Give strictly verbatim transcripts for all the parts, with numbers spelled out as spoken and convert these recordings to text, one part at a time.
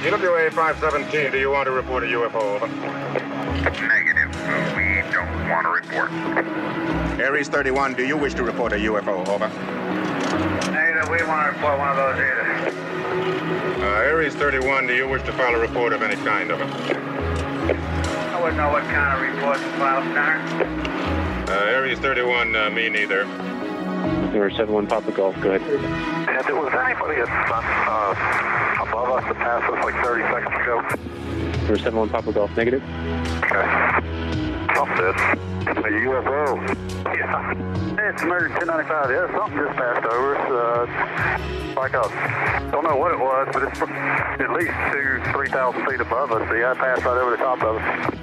E W A five seventeen, do you want to report a U F O? Over. Negative. We don't want to report. Aries thirty-one, do you wish to report a U F O? Over. Negative. We want to report one of those either. Uh, Aries thirty-one, do you wish to file a report of any kind? Over. I wouldn't know what kind of report to file, Center. Uh, Aries thirty-one, uh, me neither. Zero seven one Papa Golf, go ahead. And there was anybody that's uh, above us that passed us like thirty seconds ago? Zero seven one Papa Golf, negative. Okay. Something. It's a U F O. Yeah. It's American ten ninety-five. Yeah, something just passed over us. Uh, like a, don't know what it was, but it's at least two, three thousand feet above us. So yeah, it passed right over the top of us.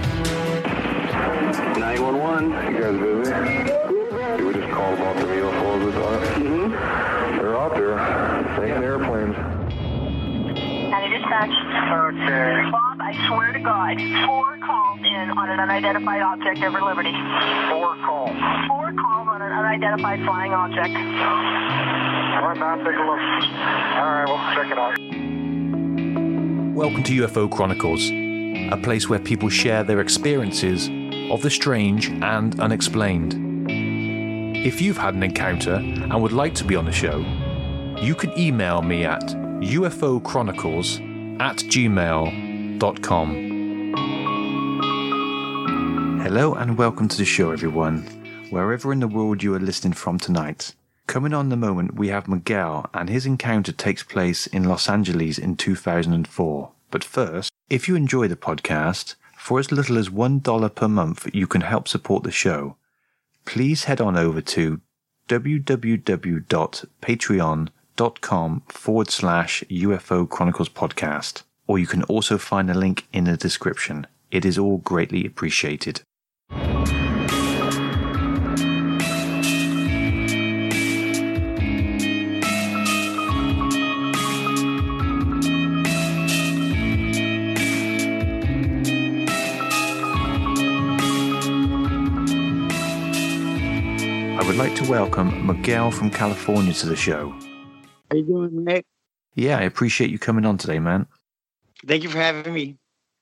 nine one one. You guys busy? You were just called about the U F Os, are Mm-hmm. They're out there, taking airplanes. County Dispatch. Okay. Bob, I swear to God, four calls in on an unidentified object over Liberty. Four calls. Four calls on an unidentified flying object. All right, now take a look. All right, we'll check it out. Welcome to U F O Chronicles, a place where people share their experiences of the strange and unexplained. If you've had an encounter and would like to be on the show, you can email me at ufochronicles at gmail dot com. Hello and welcome to the show, everyone, wherever in the world you are listening from tonight. Coming on in a moment, we have Miguel, and his encounter takes place in Los Angeles in two thousand four. But first, if you enjoy the podcast, for as little as one dollar per month, you can help support the show. Please head on over to www.patreon.com forward slash UFO Chronicles podcast, or you can also find a link in the description. It is all greatly appreciated. I would like to welcome Miguel from California to the show. How you doing, Nick? Yeah, I appreciate you coming on today, man. Thank you for having me.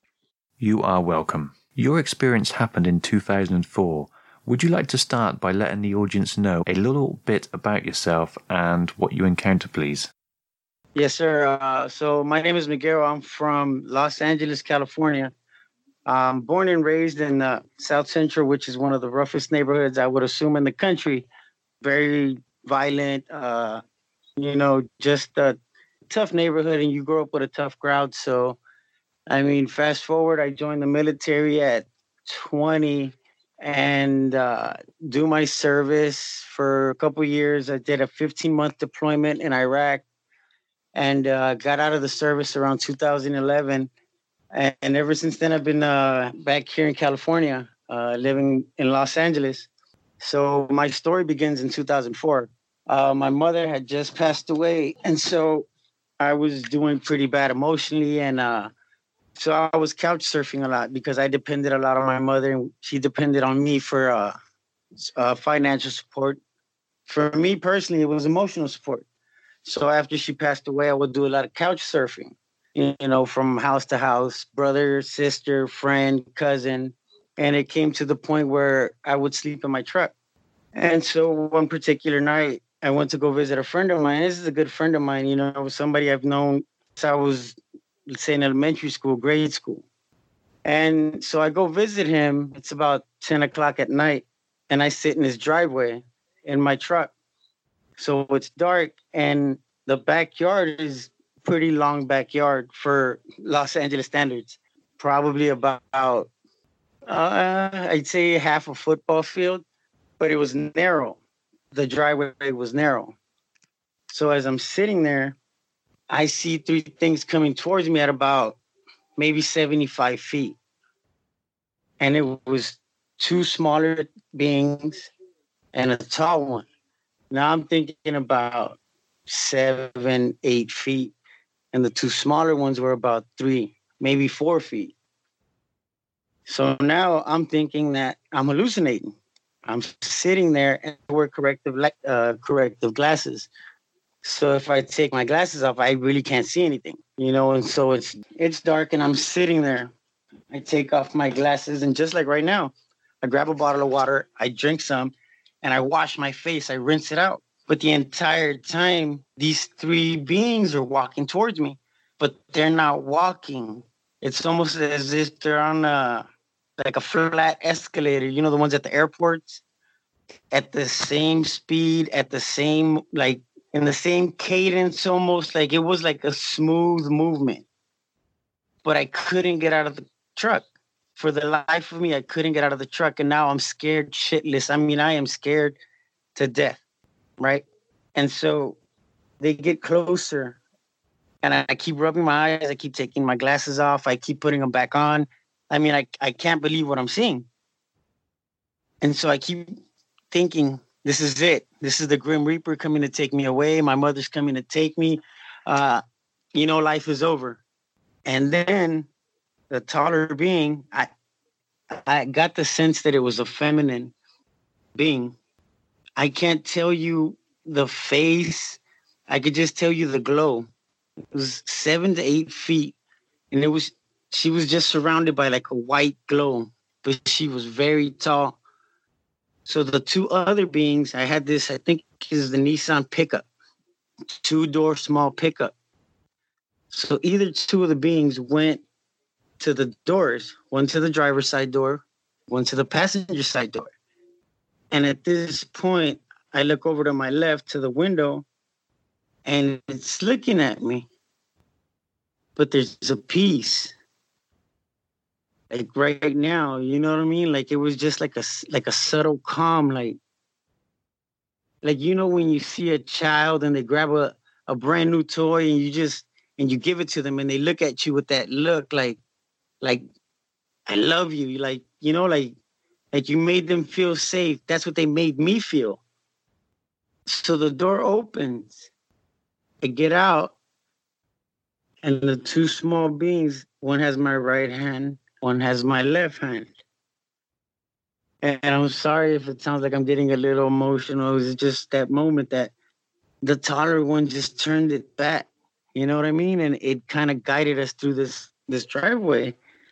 You are welcome. Your experience happened in two thousand four. Would you like to start by letting the audience know a little bit about yourself and what you encountered, please? Yes, sir. Uh, so my name is Miguel. I'm from Los Angeles, California. I'm born and raised in uh, South Central, which is one of the roughest neighborhoods, I would assume, in the country. Very violent, uh, you know, just a tough neighborhood, and you grow up with a tough crowd. So, I mean, fast forward, I joined the military at twenty and uh, do my service for a couple of years. I did a fifteen-month deployment in Iraq and uh, got out of the service around two thousand eleven. And ever since then, I've been uh, back here in California, uh, living in Los Angeles. So my story begins in two thousand four. Uh, my mother had just passed away, and so I was doing pretty bad emotionally. And uh, so I was couch surfing a lot because I depended a lot on my mother, and she depended on me for uh, uh, financial support. For me personally, it was emotional support. So after she passed away, I would do a lot of couch surfing. You know, from house to house, brother, sister, friend, cousin. And it came to the point where I would sleep in my truck. And so one particular night, I went to go visit a friend of mine. This is a good friend of mine, you know, somebody I've known since I was, let's say, in elementary school, grade school. And so I go visit him. It's about ten o'clock at night. And I sit in his driveway in my truck. So it's dark, and the backyard is pretty long backyard for Los Angeles standards. Probably about, uh, I'd say half a football field, but it was narrow. The driveway was narrow. So as I'm sitting there, I see three things coming towards me at about maybe seventy-five feet. And it was two smaller beings and a tall one. Now I'm thinking about seven, eight feet. And the two smaller ones were about three, maybe four feet. So now I'm thinking that I'm hallucinating. I'm sitting there and I wear corrective, uh, corrective glasses. So if I take my glasses off, I really can't see anything, you know? And so it's it's dark and I'm sitting there. I take off my glasses and just like right now, I grab a bottle of water, I drink some, and I wash my face, I rinse it out. But the entire time, these three beings are walking towards me, but they're not walking. It's almost as if they're on a, like a flat escalator, you know, the ones at the airports, at the same speed, at the same, like, in the same cadence, almost like it was like a smooth movement. But I couldn't get out of the truck. For the life of me, I couldn't get out of the truck. And now I'm scared shitless. I mean, I am scared to death, right? And so they get closer. And I, I keep rubbing my eyes. I keep taking my glasses off. I keep putting them back on. I mean, I, I can't believe what I'm seeing. And so I keep thinking, this is it. This is the Grim Reaper coming to take me away. My mother's coming to take me. Uh, you know, life is over. And then the taller being, I I got the sense that it was a feminine being. I can't tell you the face. I could just tell you the glow. It was seven to eight feet. And it was, she was just surrounded by like a white glow, but she was very tall. So the two other beings, I had this, I think is the Nissan pickup, two-door small pickup. So either two of the beings went to the doors, one to the driver's side door, one to the passenger side door. And at this point, I look over to my left to the window and it's looking at me. But there's a piece. Like right now, you know what I mean? Like it was just like a, like a subtle calm, like, like, you know, when you see a child and they grab a, a brand new toy and you just, and you give it to them and they look at you with that look like, like, I love you. Like, you know, like, like you made them feel safe. That's what they made me feel. So the door opens. I get out and the two small beings, one has my right hand, one has my left hand. And I'm sorry if it sounds like I'm getting a little emotional. It was just that moment that the taller one just turned it back. You know what I mean? And it kind of guided us through this, this driveway.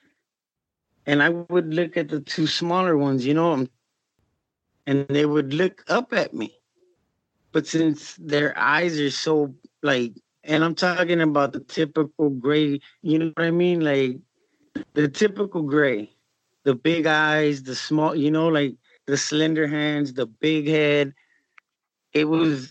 And I would look at the two smaller ones, you know, and they would look up at me. But since their eyes are so like, and I'm talking about the typical gray, you know what I mean? Like the typical gray, the big eyes, the small, you know, like the slender hands, the big head. It was,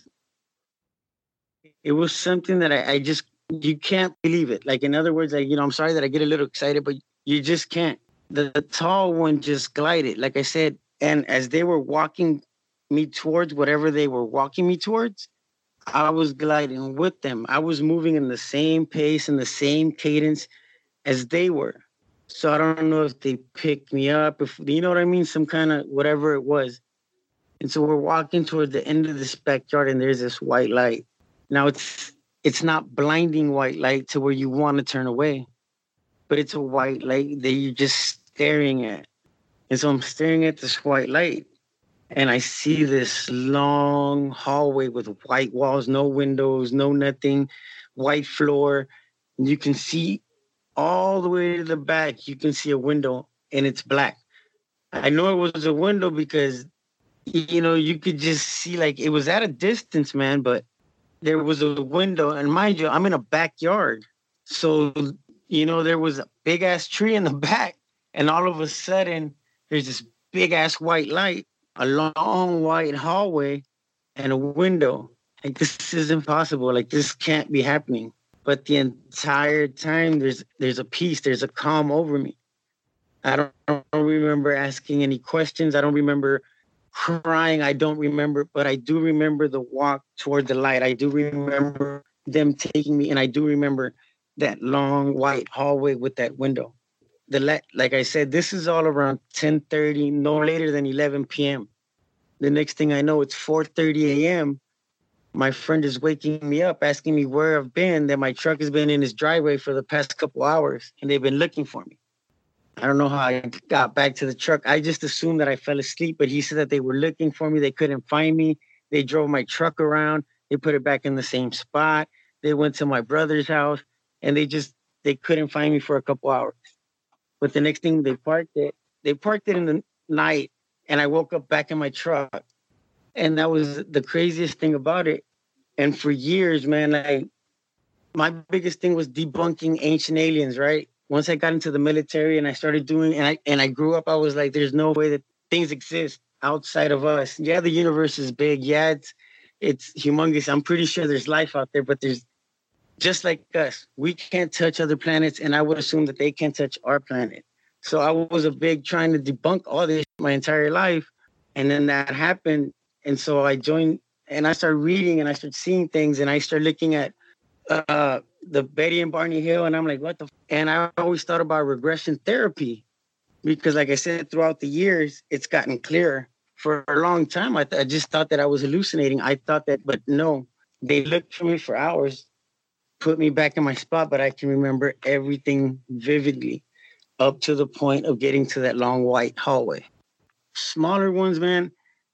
it was something that I, I just, you can't believe it. Like, in other words, like, you know, I'm sorry that I get a little excited, but you just can't. The, the tall one just glided, like I said. And as they were walking me towards whatever they were walking me towards, I was gliding with them. I was moving in the same pace and the same cadence as they were. So I don't know if they picked me up, if, you know what I mean? Some kind of whatever it was. And so we're walking toward the end of this backyard and there's this white light. Now it's, it's not blinding white light to where you want to turn away, but it's a white light that you're just staring at. And so I'm staring at this white light and I see this long hallway with white walls, no windows, no nothing, white floor. And you can see all the way to the back, you can see a window and it's black. I know it was a window because, you know, you could just see, like, it was at a distance, man, but there was a window. And mind you, I'm in a backyard. So, you know, there was a big ass tree in the back. And all of a sudden, there's this big ass white light, a long white hallway, and a window. Like, this is impossible. Like, this can't be happening. But the entire time, there's there's a peace, there's a calm over me. I don't, I don't remember asking any questions. I don't remember crying. I don't remember, but I do remember the walk toward the light. I do remember them taking me, and I do remember that long white hallway with that window. The la- like I said, this is all around ten thirty, no later than eleven p.m. The next thing I know, it's four thirty a.m. My friend is waking me up, asking me where I've been, that my truck has been in his driveway for the past couple hours, and they've been looking for me. I don't know how I got back to the truck. I just assumed that I fell asleep, but he said that they were looking for me. They couldn't find me. They drove my truck around. They They put it back in the same spot. They went to my brother's house, and they just, they couldn't find me for a couple hours. But the next thing, they parked it. They parked it in the night, and I woke up back in my truck. And that was the craziest thing about it. And for years, man, I, my biggest thing was debunking ancient aliens, right? Once I got into the military and I started doing, and I and I grew up, I was like, there's no way that things exist outside of us. Yeah, the universe is big. Yeah, it's it's humongous. I'm pretty sure there's life out there, but there's just like us. We can't touch other planets, and I would assume that they can't touch our planet. So I was a big trying to debunk all this my entire life, and then that happened, and so I joined, and I started reading, and I started seeing things, and I started looking at uh the Betty and Barney Hill, and I'm like, what the f-? And I always thought about regression therapy, because like I said, throughout the years it's gotten clearer. For a long time I, th- I just thought that I was hallucinating. I thought that, but no, they looked for me for hours, put me back in my spot, but I can remember everything vividly up to the point of getting to that long white hallway. Smaller ones, man,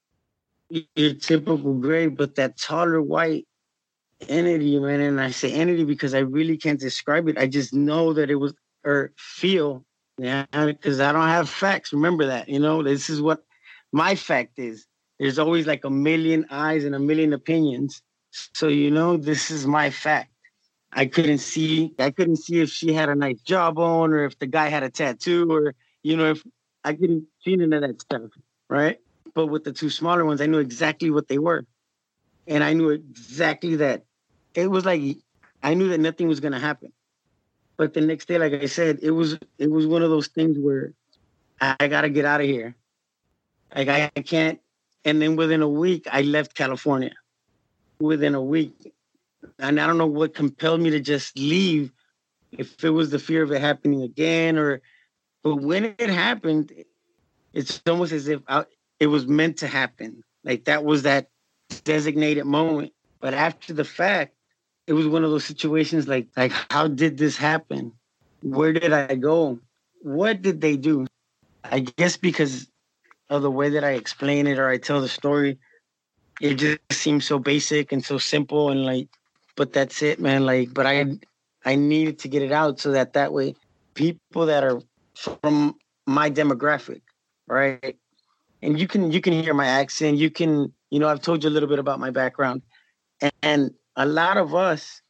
your typical gray, but that taller white entity, man, and I say entity because I really can't describe it. I just know that it was, or feel, yeah, because I don't have facts. Remember that, you know, this is what my fact is. There's always like a million eyes and a million opinions. So, you know, this is my fact. I couldn't see, I couldn't see if she had a nice jawbone or if the guy had a tattoo or, you know, if I couldn't see none of that stuff, right? But with the two smaller ones, I knew exactly what they were. And I knew exactly that. It was like, I knew that nothing was going to happen. But the next day, like I said, it was it was one of those things where I, I got to get out of here. Like, I, I can't. And then within a week, I left California. Within a week. And I don't know what compelled me to just leave, if it was the fear of it happening again or, but when it happened, it's almost as if I, it was meant to happen. Like that was that designated moment. But after the fact, it was one of those situations like, like, how did this happen? Where did I go? What did they do? I guess because of the way that I explain it or I tell the story, it just seems so basic and so simple and like, but that's it, man. Like, but I, I needed to get it out so that that way people that are from my demographic, right? And you can, you can hear my accent. You can, you know, I've told you a little bit about my background. And a lot of us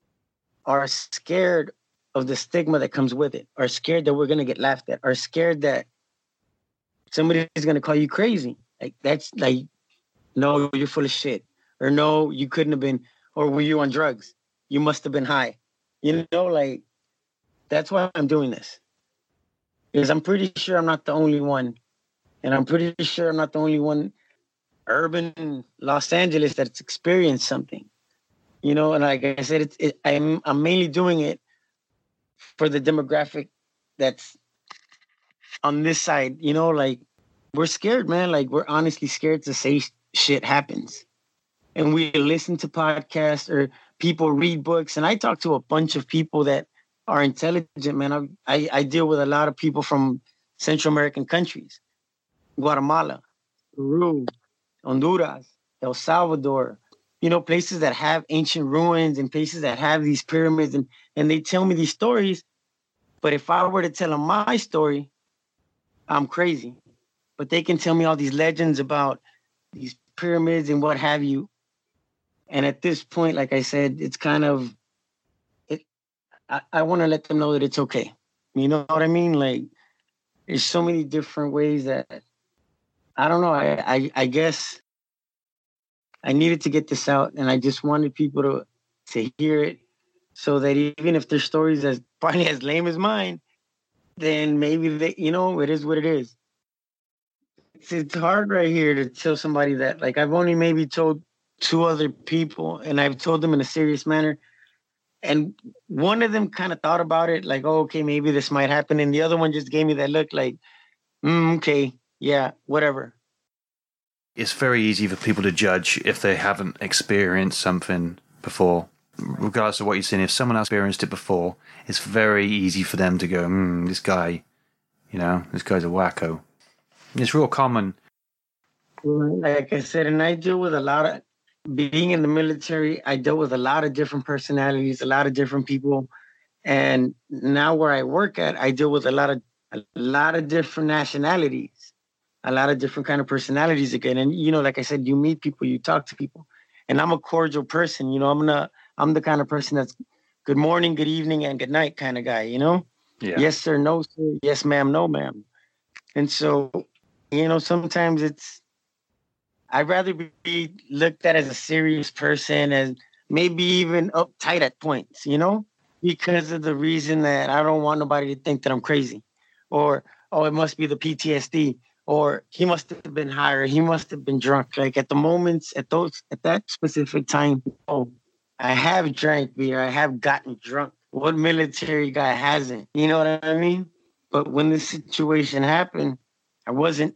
are scared of the stigma that comes with it, are scared that we're going to get laughed at, are scared that somebody is going to call you crazy. Like, that's like, no, you're full of shit. Or no, you couldn't have been, or were you on drugs? You must have been high. You know, like, that's why I'm doing this. Because I'm pretty sure I'm not the only one. And I'm pretty sure I'm not the only one urban Los Angeles that's experienced something, you know. And like I said, it's, it, I'm I'm mainly doing it for the demographic that's on this side, you know. Like, we're scared, man. Like, we're honestly scared to say sh- shit happens, and we listen to podcasts or people read books. And I talk to a bunch of people that are intelligent, man. I I, I deal with a lot of people from Central American countries, Guatemala, Peru, Honduras, El Salvador, you know, places that have ancient ruins and places that have these pyramids. And, and they tell me these stories. But if I were to tell them my story, I'm crazy. But they can tell me all these legends about these pyramids and what have you. And at this point, like I said, it's kind of, it. I, I want to let them know that it's okay. You know what I mean? Like, there's so many different ways that, I don't know. I, I I guess I needed to get this out, and I just wanted people to to hear it, so that even if their stories as probably as lame as mine, then maybe they, you know, it is what it is. It's, it's hard right here to tell somebody that. Like, I've only maybe told two other people, and I've told them in a serious manner, and one of them kind of thought about it, like, oh, okay, maybe this might happen, and the other one just gave me that look, like, mm, okay. Yeah, whatever. It's very easy for people to judge if they haven't experienced something before. Regardless of what you're saying, if someone else experienced it before, it's very easy for them to go, hmm, this guy, you know, this guy's a wacko. It's real common. Like I said, and I deal with a lot of, being in the military, I dealt with a lot of different personalities, a lot of different people. And now where I work at, I deal with a lot of a lot of different nationalities, a lot of different kind of personalities again. And you know, like I said, you meet people, you talk to people. And I'm a cordial person, you know, I'm not I'm the kind of person that's good morning, good evening, and good night kind of guy, you know? Yeah. Yes, sir, no, sir, yes, ma'am, no, ma'am. And so, you know, sometimes it's I'd rather be looked at as a serious person, and maybe even uptight at points, you know, because of the reason that I don't want nobody to think that I'm crazy, or, oh, it must be the P T S D, or he must have been high, or he must have been drunk. Like at the moments, at those, at that specific time, oh, I have drank beer, I have gotten drunk. What military guy hasn't? You know what I mean? But when this situation happened, I wasn't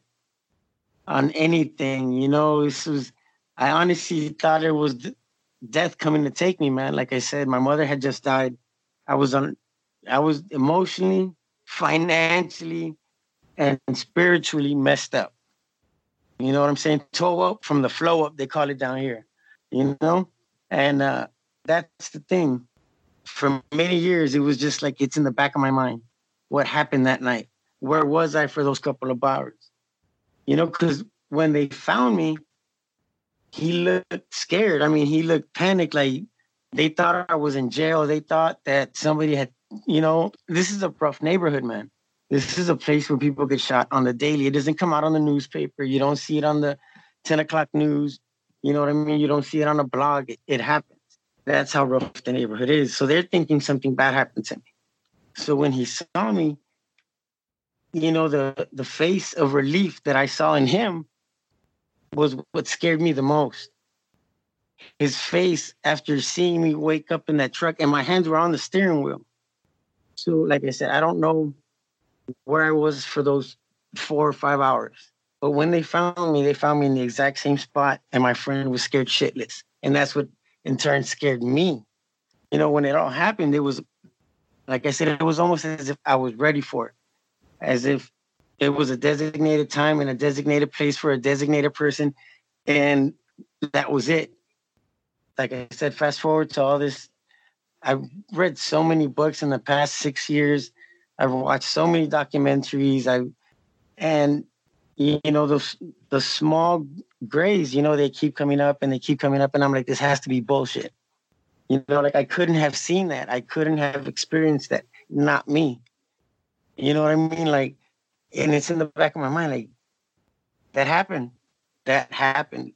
on anything, you know. This was, I honestly thought it was death coming to take me, man. Like I said, my mother had just died. I was on, I was emotionally, financially, and spiritually messed up. You know what I'm saying? Toe up from the flow up, they call it down here, you know? And uh, that's the thing. For many years, it was just like, it's in the back of my mind. What happened that night? Where was I for those couple of hours? You know, because when they found me, he looked scared. I mean, he looked panicked. Like they thought I was in jail. They thought that somebody had, you know, this is a rough neighborhood, man. This is a place where people get shot on the daily. It doesn't come out on the newspaper. You don't see it on the ten o'clock news. You know what I mean? You don't see it on a blog. It, it happens. That's how rough the neighborhood is. So they're thinking something bad happened to me. So when he saw me, you know, the, the face of relief that I saw in him was what scared me the most. His face after seeing me wake up in that truck, and my hands were on the steering wheel. So, like I said, I don't know where I was for those four or five hours. But when they found me, they found me in the exact same spot, and my friend was scared shitless. And that's what, in turn, scared me. You know, when it all happened, it was, like I said, it was almost as if I was ready for it. As if it was a designated time and a designated place for a designated person. And that was it. Like I said, fast forward to all this. I've read so many books in the past six years. I've watched so many documentaries. I and, you know, those the small grays, you know, they keep coming up and they keep coming up. And I'm like, this has to be bullshit. You know, like I couldn't have seen that. I couldn't have experienced that. Not me. You know what I mean? Like, and it's in the back of my mind, like, that happened. That happened.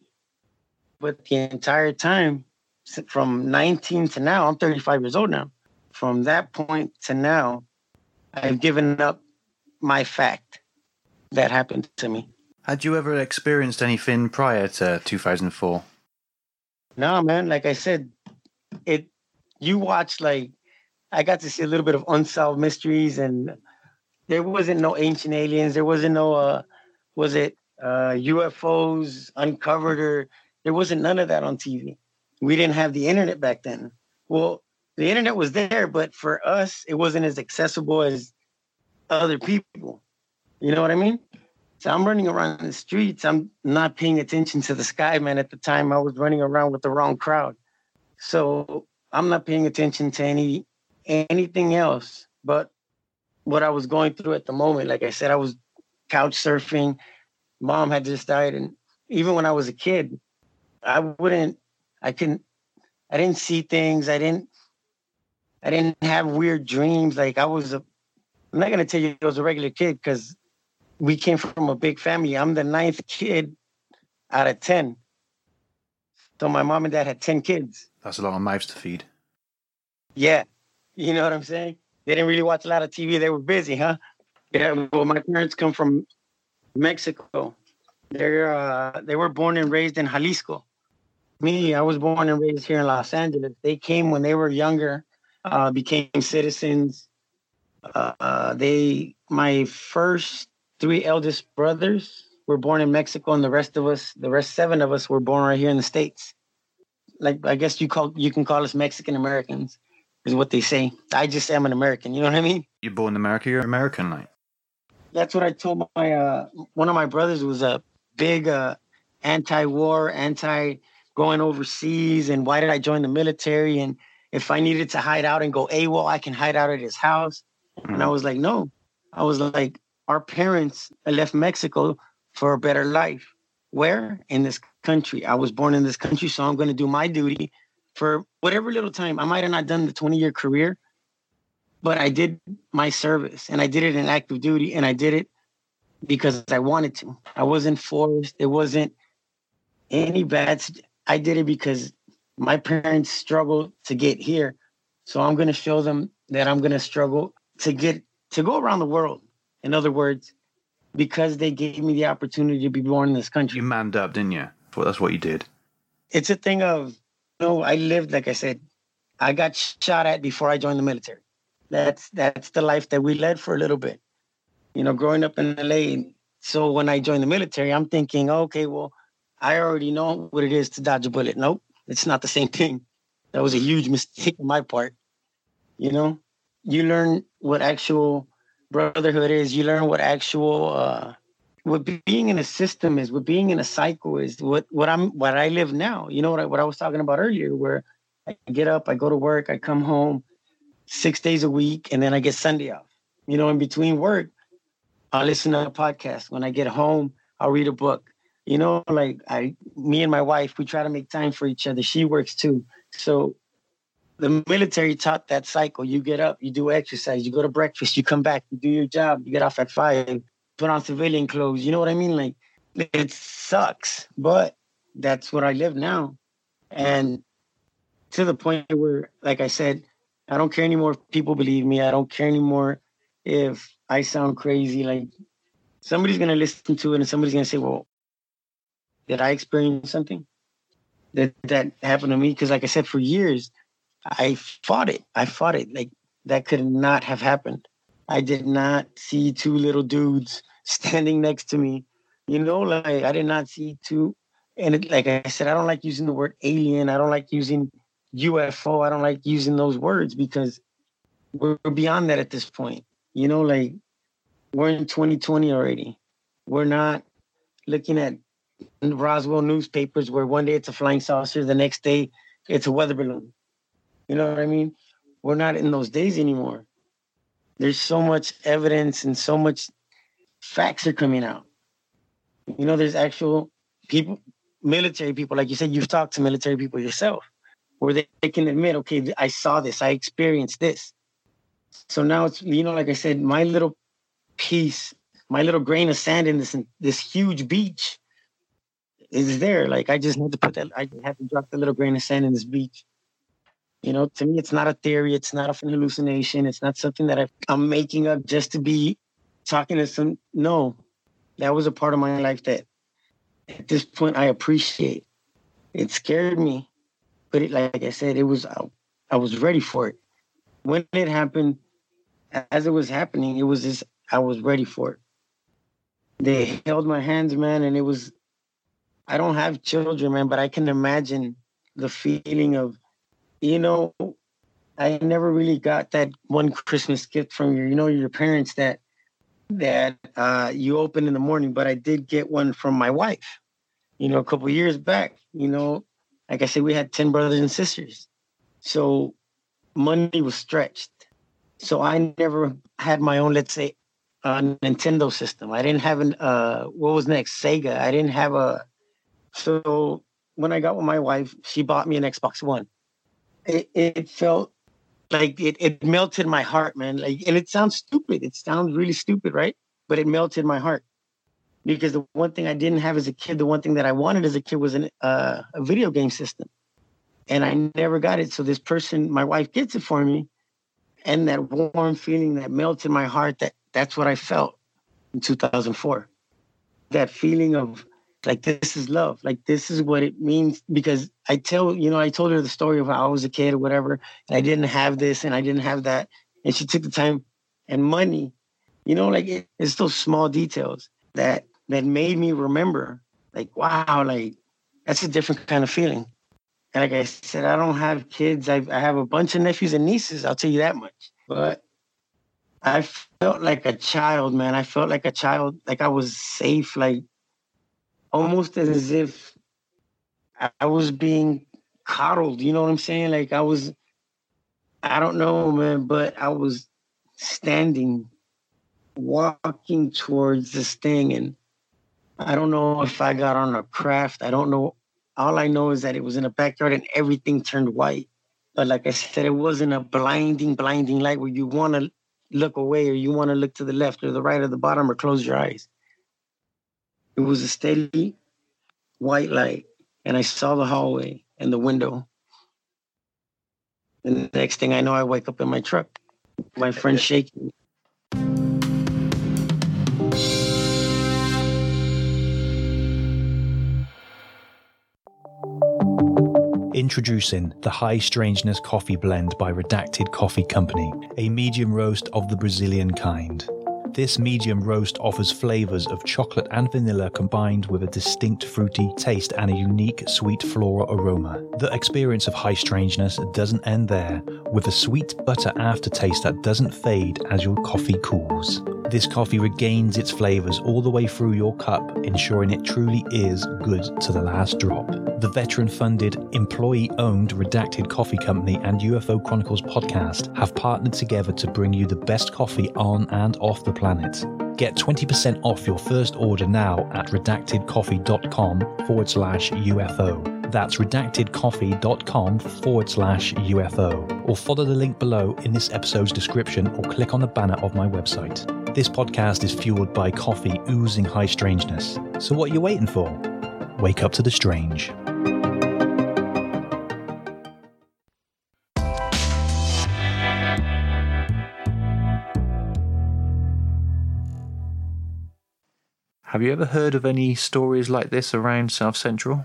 But the entire time, from nineteen to now, I'm thirty-five years old now. From that point to now, I've given up my fact that happened to me. Had you ever experienced anything prior to two thousand four? No, man. Like I said, it. You watch, like, I got to see a little bit of Unsolved Mysteries, and there wasn't no ancient aliens. There wasn't no, uh, was it uh, U F Os uncovered, or there wasn't none of that on T V. We didn't have the internet back then. Well, the internet was there, but for us, it wasn't as accessible as other people. You know what I mean? So I'm running around the streets. I'm not paying attention to the sky, man. At the time, I was running around with the wrong crowd. So I'm not paying attention to any anything else but what I was going through at the moment. Like I said, I was couch surfing. Mom had just died. And even when I was a kid, I wouldn't, I couldn't, I didn't see things. I didn't, I didn't have weird dreams. Like I was a, I'm not going to tell you I was a regular kid because we came from a big family. I'm the ninth kid out of ten. So my mom and dad had ten kids. That's a lot of mouths to feed. Yeah. You know what I'm saying? They didn't really watch a lot of T V. They were busy, huh? Yeah. Well, my parents come from Mexico. They're uh, they were born and raised in Jalisco. Me, I was born and raised here in Los Angeles. They came when they were younger, uh, became citizens. Uh, uh, they, my first three eldest brothers were born in Mexico, and the rest of us, the rest seven of us, were born right here in the States. Like I guess you call you can call us Mexican Americans, is what they say. I just am an American. You know what I mean? You're born in America. You're American, like. That's what I told my uh, one of my brothers was a big uh, anti-war, anti going overseas and why did I join the military? And if I needed to hide out and go AWOL, I can hide out at his house. Mm-hmm. And I was like, no. I was like, our parents left Mexico for a better life. Where? In this country. I was born in this country, so I'm going to do my duty for whatever little time. I might have not done the twenty-year career, but I did my service, and I did it in active duty, and I did it because I wanted to. I wasn't forced. It wasn't any bad. I did it because my parents struggled to get here, so I'm going to show them that I'm going to struggle to get to go around the world. In other words, because they gave me the opportunity to be born in this country. You manned up, didn't you? Well, that's what you did. It's a thing of, you know, I lived, like I said, I got shot at before I joined the military. That's that's the life that we led for a little bit. You know, growing up in L A. So when I joined the military, I'm thinking, okay, well, I already know what it is to dodge a bullet. Nope, it's not the same thing. That was a huge mistake on my part. You know, you learn what actual brotherhood is. You learn what actual, uh, what being in a system is, what being in a cycle is, what, what I'm, what I live now. You know what I, what I was talking about earlier, where I get up, I go to work, I come home six days a week, and then I get Sunday off. You know, in between work, I'll listen to a podcast. When I get home, I'll read a book. You know, like I, me and my wife, we try to make time for each other. She works too. So the military taught that cycle. You get up, you do exercise, you go to breakfast, you come back, you do your job, you get off at five, put on civilian clothes. You know what I mean? Like, it sucks, but that's what I live now. And to the point where, like I said, I don't care anymore if people believe me. I don't care anymore if I sound crazy. Like, somebody's going to listen to it and somebody's going to say, well, did I experience something that, that happened to me? Because like I said, for years, I fought it. I fought it. Like, that could not have happened. I did not see two little dudes standing next to me. You know, like, I did not see two. And it, like I said, I don't like using the word alien. I don't like using U F O. I don't like using those words because we're beyond that at this point. You know, like, we're in twenty twenty already. We're not looking at Roswell newspapers where one day it's a flying saucer, the next day it's a weather balloon. You know what I mean? We're not in those days anymore. There's so much evidence and so much facts are coming out. You know, there's actual people, military people, like you said, you've talked to military people yourself, where they, they can admit, okay, I saw this, I experienced this. So now it's, you know, like I said, my little piece, my little grain of sand in this this huge beach is there. Like, I just had to put that, I had to drop the little grain of sand in this beach. You know, to me, it's not a theory. It's not a hallucination. It's not something that I, I'm making up just to be talking to some. No, that was a part of my life that at this point I appreciate. It scared me, but it, like I said, it was, I, I was ready for it. When it happened, as it was happening, it was just, I was ready for it. They held my hands, man, and it was, I don't have children, man, but I can imagine the feeling of, you know, I never really got that one Christmas gift from your, you know, your parents that that uh, you open in the morning, but I did get one from my wife, you know, a couple of years back. You know, like I said, we had ten brothers and sisters. So money was stretched. So I never had my own, let's say, uh, Nintendo system. I didn't have an, uh, what was next? Sega. I didn't have a, so when I got with my wife, she bought me an Xbox One. It, it felt like it, it melted my heart, man. Like, and it sounds stupid. It sounds really stupid, right? But it melted my heart because the one thing I didn't have as a kid, the one thing that I wanted as a kid was an, uh, a video game system. And I never got it. So this person, my wife, gets it for me. And that warm feeling that melted my heart, that that's what I felt in two thousand four. That feeling of, like, this is love. Like, this is what it means. Because I tell, you know, I told her the story of how I was a kid or whatever, and I didn't have this and I didn't have that. And she took the time and money, you know, like, it, it's those small details that, that made me remember, like, wow, like, that's a different kind of feeling. And like I said, I don't have kids. I, I have a bunch of nephews and nieces, I'll tell you that much. But I felt like a child, man. I felt like a child, like I was safe, like, almost as if I, I was being coddled. You know what I'm saying? Like I was, I don't know, man, but I was standing, walking towards this thing, and I don't know if I got on a craft. I don't know. All I know is that it was in a backyard and everything turned white. But like I said, it wasn't a blinding, blinding light where you want to look away or you want to look to the left or the right or the bottom or close your eyes. It was a steady white light. And I saw the hallway and the window. And the next thing I know, I wake up in my truck. My friend shaking me. Introducing the High Strangeness Coffee Blend by Redacted Coffee Company, a medium roast of the Brazilian kind. This medium roast offers flavors of chocolate and vanilla combined with a distinct fruity taste and a unique sweet floral aroma. The experience of High Strangeness doesn't end there, with a sweet butter aftertaste that doesn't fade as your coffee cools. This coffee regains its flavors all the way through your cup, ensuring it truly is good to the last drop. The veteran-funded, employee-owned Redacted Coffee Company and U F O Chronicles podcast have partnered together to bring you the best coffee on and off the planet. Get twenty percent off your first order now at redactedcoffee.com forward slash UFO. That's redactedcoffee.com forward slash UFO. Or follow the link below in this episode's description or click on the banner of my website. This podcast is fueled by coffee oozing high strangeness. So what are you waiting for? Wake up to the strange. Have you ever heard of any stories like this around South Central?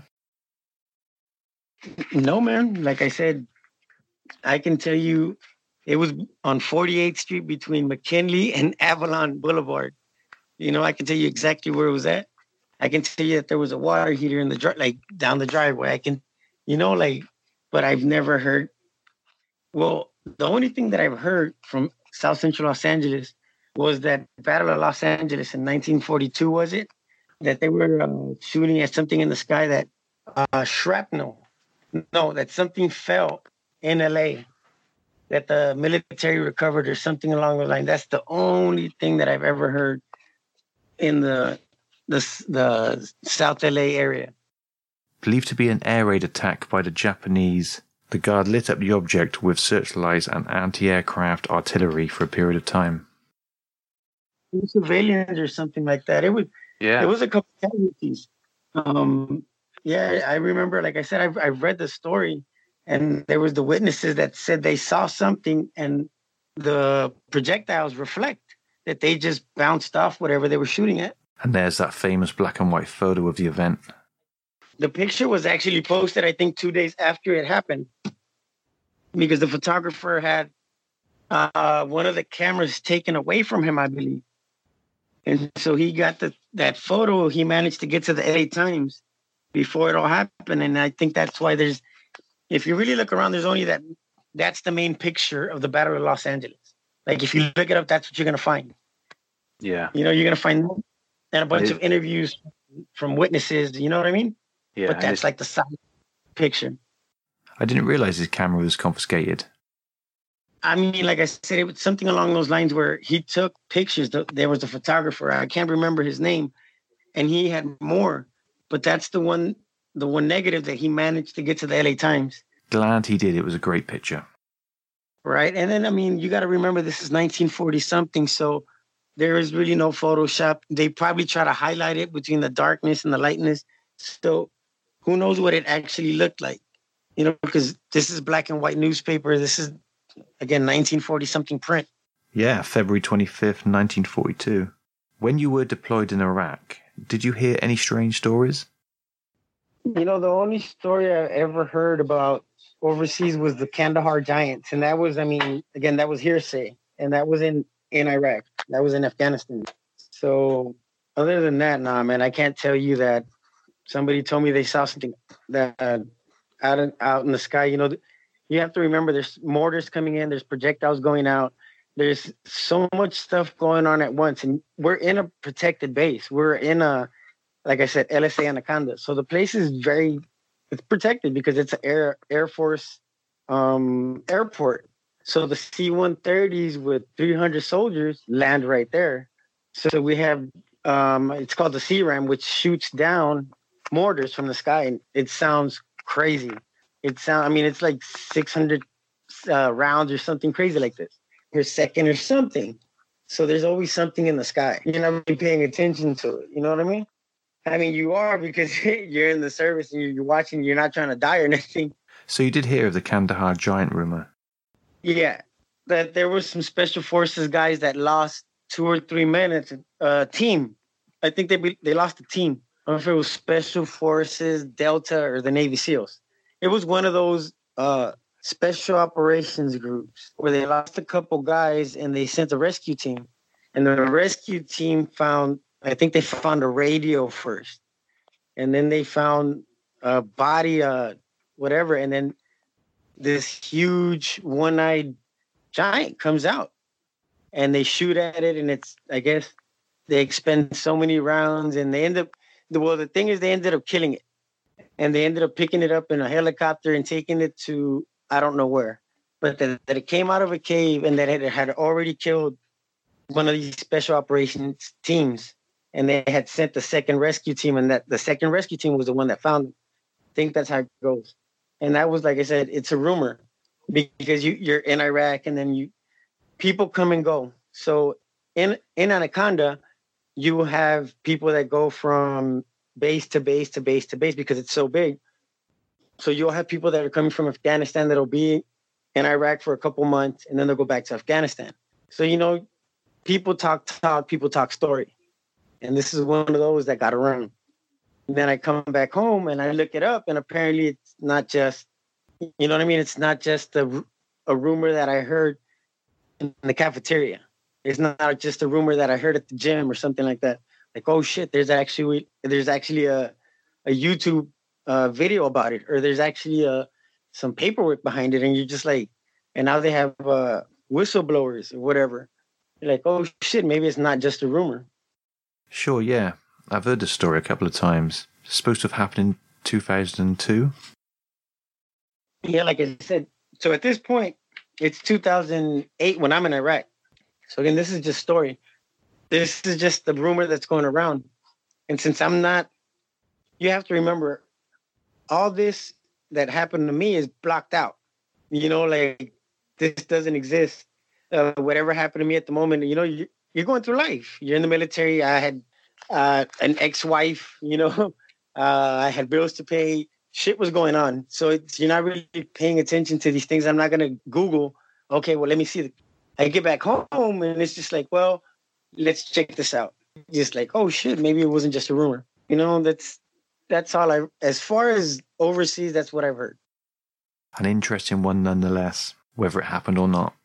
No, man. Like I said, I can tell you it was on forty-eighth Street between McKinley and Avalon Boulevard. You know, I can tell you exactly where it was at. I can tell you that there was a water heater in the dri- like down the driveway. I can, you know, like, but I've never heard. Well, the only thing that I've heard from South Central Los Angeles was that Battle of Los Angeles in nineteen forty-two, was it? That they were uh, shooting at something in the sky that uh, shrapnel. No, that something fell in L A that the military recovered or something along the line. That's the only thing that I've ever heard in the the, the South L A area. Believed to be an air raid attack by the Japanese, the Guard lit up the object with searchlights and anti-aircraft artillery for a period of time. Civilians or something like that. It was yeah. It was a couple of casualties. Um, yeah, I remember. Like I said, I've I've read the story, and there was the witnesses that said they saw something, and the projectiles reflect that they just bounced off whatever they were shooting at. And there's that famous black and white photo of the event. The picture was actually posted, I think, two days after it happened, because the photographer had uh, one of the cameras taken away from him, I believe. And so he got the that photo. He managed to get to the L A Times before it all happened. And I think that's why there's, if you really look around, there's only that, that's the main picture of the Battle of Los Angeles. Like if you look it up, that's what you're going to find. Yeah. You know, you're going to find and a bunch of interviews from witnesses. You know what I mean? Yeah. But that's like the side picture. I didn't realize his camera was confiscated. I mean, like I said, it was something along those lines where he took pictures. There was a photographer. I can't remember his name. And he had more. But that's the one, the one negative that he managed to get to the L A Times. Glad he did. It was a great picture. Right. And then, I mean, you got to remember this is nineteen forty something. So there is really no Photoshop. They probably try to highlight it between the darkness and the lightness. So who knows what it actually looked like? You know, because this is black and white newspaper. This is, again, nineteen forty something print. Yeah, February twenty-fifth, nineteen forty-two. When you were deployed in Iraq, did you hear any strange stories? You know, the only story I ever heard about overseas was the Kandahar Giants. And that was, I mean, again, that was hearsay. And that was in, in Iraq. That was in Afghanistan. So other than that, nah, man, I can't tell you that somebody told me they saw something that uh, out, in, out in the sky. You know, you have to remember there's mortars coming in. There's projectiles going out. There's so much stuff going on at once. And we're in a protected base. We're in a, like I said, L S A Anaconda. So the place is very it's protected because it's an Air Air Force um, airport. So the C one thirties with three hundred soldiers land right there. So we have, um, it's called the C RAM, which shoots down mortars from the sky. And it sounds crazy. It sound, I mean, it's like six hundred uh, rounds or something crazy like this per second or something. So there's always something in the sky. You're not really paying attention to it. You know what I mean? I mean, you are because you're in the service and you're watching. You're not trying to die or anything. So you did hear of the Kandahar Giant rumor? Yeah, that there were some special forces guys that lost two or three men. It's a uh, team. I think they they lost a team. I don't know if it was Special Forces, Delta, or the Navy SEALs. It was one of those uh, special operations groups where they lost a couple guys and they sent a rescue team. And the rescue team found, I think they found a radio first. And then they found a body, uh, whatever. And then this huge one-eyed giant comes out. And they shoot at it. And it's, I guess, they expend so many rounds. And they end up, well, the thing is they ended up killing it. And they ended up picking it up in a helicopter and taking it to, I don't know where. But that, that it came out of a cave and that it had already killed one of these special operations teams. And they had sent the second rescue team, and that the second rescue team was the one that found it. I think that's how it goes. And that was, like I said, it's a rumor because you, you're in Iraq and then you people come and go. So in, in Anaconda, you have people that go from base to base to base to base because it's so big. So you'll have people that are coming from Afghanistan that'll be in Iraq for a couple months, and then they'll go back to Afghanistan. So, you know, people talk talk, people talk story. And this is one of those that got around. And then I come back home and I look it up, and apparently it's not just, you know what I mean? It's not just a, a rumor that I heard in the cafeteria. It's not just a rumor that I heard at the gym or something like that. Like, oh shit, there's actually there's actually a a YouTube uh, video about it, or there's actually a some paperwork behind it, and you're just like, and now they have uh, whistleblowers or whatever. You're like, oh shit, maybe it's not just a rumor. Sure, yeah. I've heard the story a couple of times. It's supposed to have happened in two thousand two. Yeah, like I said. So at this point, it's two thousand eight when I'm in Iraq. So again, this is just story. This is just the rumor that's going around. And since I'm not, you have to remember, all this that happened to me is blocked out. You know, like, this doesn't exist. Uh, whatever happened to me at the moment, you know, you, you're going through life. You're in the military. I had uh, an ex-wife, you know. Uh, I had bills to pay. Shit was going on. So it's, you're not really paying attention to these things. I'm not going to Google, okay, well, let me see. The, I get back home, and it's just like, well, let's check this out. Just like, oh, shit, maybe it wasn't just a rumor. You know, that's that's all I, as far as overseas, that's what I've heard. An interesting one nonetheless, whether it happened or not.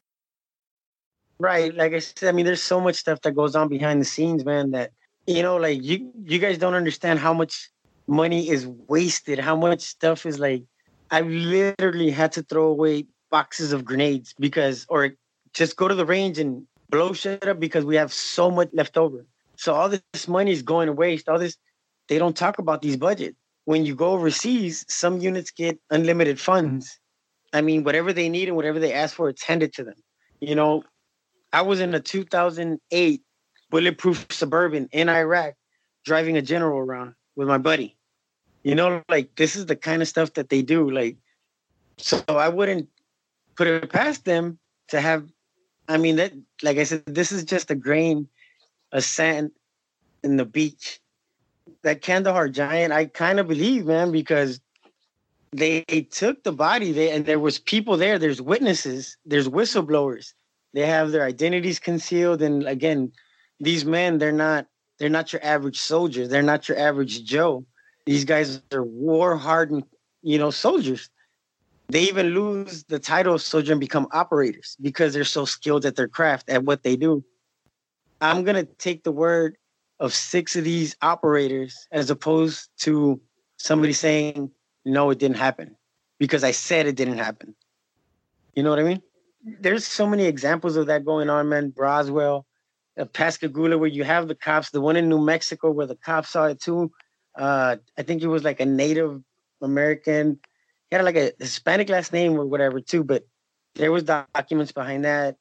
Right. Like I said, I mean, there's so much stuff that goes on behind the scenes, man, that, you know, like, you, you guys don't understand how much money is wasted, how much stuff is like, I literally had to throw away boxes of grenades because, or just go to the range and blow shit up because we have so much left over. So all this money is going to waste. All this, they don't talk about these budgets. When you go overseas, some units get unlimited funds. I mean, whatever they need and whatever they ask for, it's handed to them. You know, I was in a two thousand eight bulletproof Suburban in Iraq, driving a General around with my buddy. You know, like, this is the kind of stuff that they do. Like, so I wouldn't put it past them to have, I mean, that, like I said, this is just a grain of sand in the beach. That Kandahar Giant, I kind of believe, man, because they took the body there and there was people there. There's witnesses. There's whistleblowers. They have their identities concealed. And again, these men, they're not, they're not your average soldier. They're not your average Joe. These guys are war-hardened, you know, soldiers. They even lose the title of soldier and become operators because they're so skilled at their craft, at what they do. I'm going to take the word of six of these operators as opposed to somebody saying, no, it didn't happen because I said it didn't happen. You know what I mean? There's so many examples of that going on, man. Roswell, uh, Pascagoula, where you have the cops, the one in New Mexico where the cops saw it too. Uh, I think it was like a native American. He had like a Hispanic last name or whatever too, but there was documents behind that.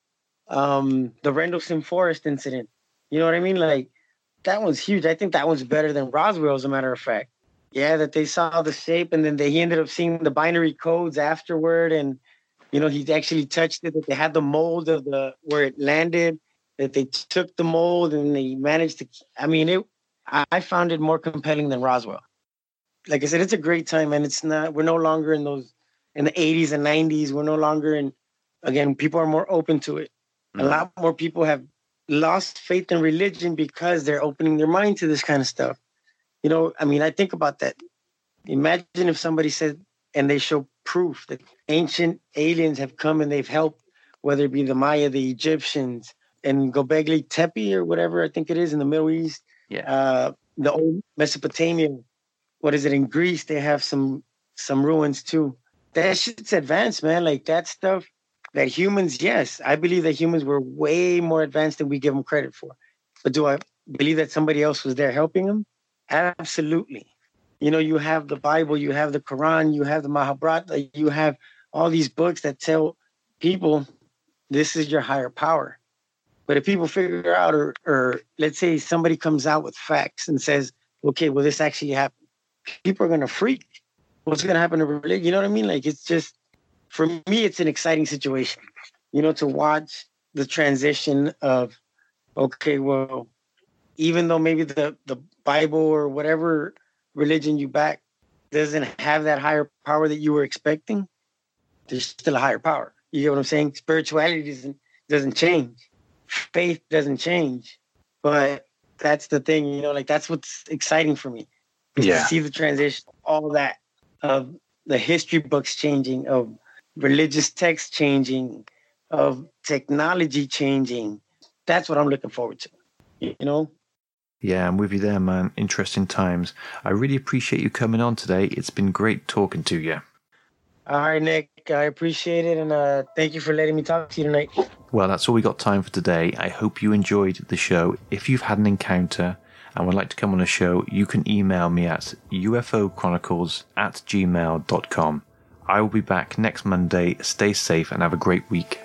Um, the Rendlesham Forest incident. You know what I mean? Like, that one's huge. I think that one's better than Roswell, as a matter of fact. Yeah, that they saw the shape, and then they, he ended up seeing the binary codes afterward, and you know, he actually touched it. That they had the mold of the where it landed. That they took the mold and they managed to. I mean, it. I found it more compelling than Roswell. Like I said, it's a great time, and it's not. We're no longer in those in the eighties and nineties. We're no longer in. Again, people are more open to it. Mm-hmm. A lot more people have lost faith in religion because they're opening their mind to this kind of stuff. You know, I mean, I think about that. Imagine if somebody said, and they show proof that ancient aliens have come and they've helped, whether it be the Maya, the Egyptians, and Gobekli Tepe or whatever I think it is in the Middle East. Yeah. Uh, the old Mesopotamia. What is it in Greece? They have some some ruins too. That shit's advanced, man. Like that stuff that humans, yes, I believe that humans were way more advanced than we give them credit for. But do I believe that somebody else was there helping them? Absolutely. You know, you have the Bible, you have the Quran, you have the Mahabharata, you have all these books that tell people this is your higher power. But if people figure out, or, or let's say somebody comes out with facts and says, okay, well, this actually happened, people are going to freak. What's going to happen to religion? You know what I mean? Like, it's just, for me, it's an exciting situation, you know, to watch the transition of, okay, well, even though maybe the, the Bible or whatever religion you back doesn't have that higher power that you were expecting, there's still a higher power. You get what I'm saying? Spirituality doesn't, doesn't change. Faith doesn't change. But that's the thing, you know, like that's what's exciting for me. Yeah. To see the transition, all that of the history books changing, of religious texts changing, of technology changing. That's what I'm looking forward to, you know? Yeah, I'm with you there, man. Interesting times. I really appreciate you coming on today. It's been great talking to you. All right, Nick. I appreciate it, and uh, thank you for letting me talk to you tonight. Well, that's all we got time for today. I hope you enjoyed the show. If you've had an encounter and would like to come on a show, you can email me at U F O chronicles at gmail dot com. I will be back next Monday. Stay safe and have a great week.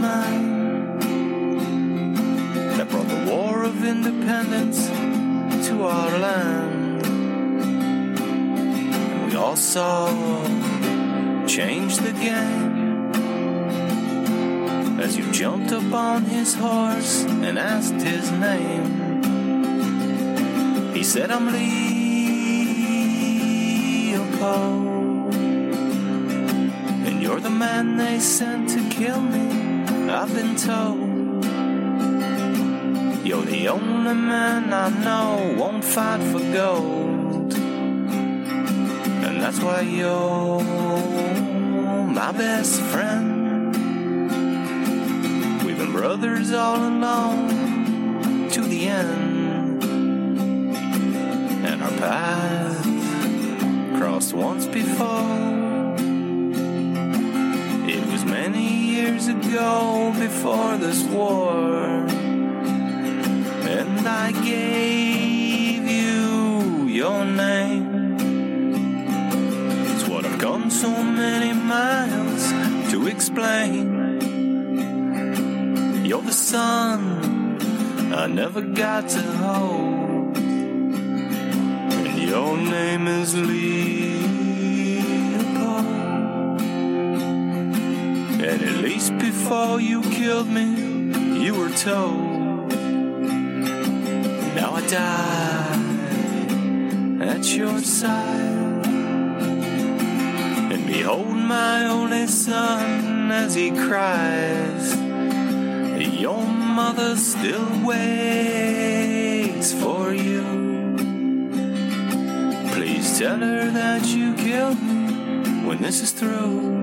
man that brought the War of Independence to our land. And we all saw change the game as you jumped up on his horse and asked his name. He said, I'm Leopold, and you're the man they sent to kill me, I've been told. You're the only man I know won't fight for gold, and that's why you're my best friend. We've been brothers all along to the end, and our paths crossed once before. It was many years ago before this war, and I gave you your name. It's what I've gone so many miles to explain. You're the son I never got to hold, and your name is Leopold. And at least before you killed me, you were told. Now I die at your side, and behold my only son as he cries. Your mother still waits for you. Please tell her that you killed me when this is through.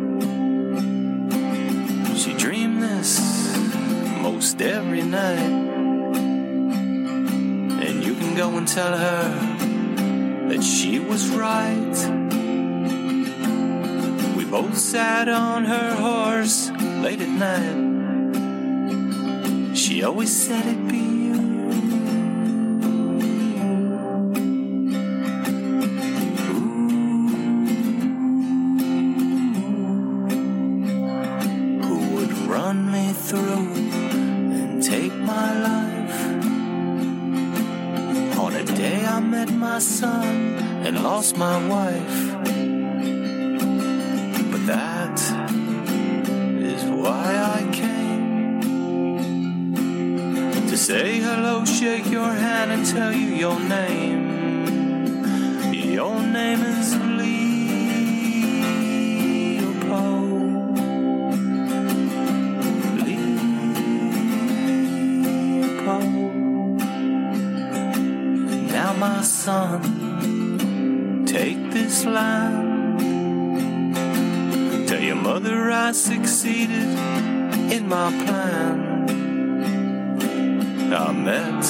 She dreamed this most every night, and you can go and tell her that she was right. We both sat on her horse late at night. She always said it'd be you. Ooh. Who would run me through and take my life? On a day I met my son and lost my wife. But that is why I came. Say hello, shake your hand, and tell you your name. Your name is Leopold. Leopold. Now my son, take this land. Tell your mother I succeeded in my plan. I met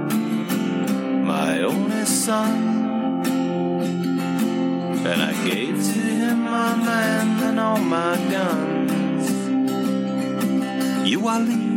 my only son, and I gave to him my land and all my guns. You are leaving.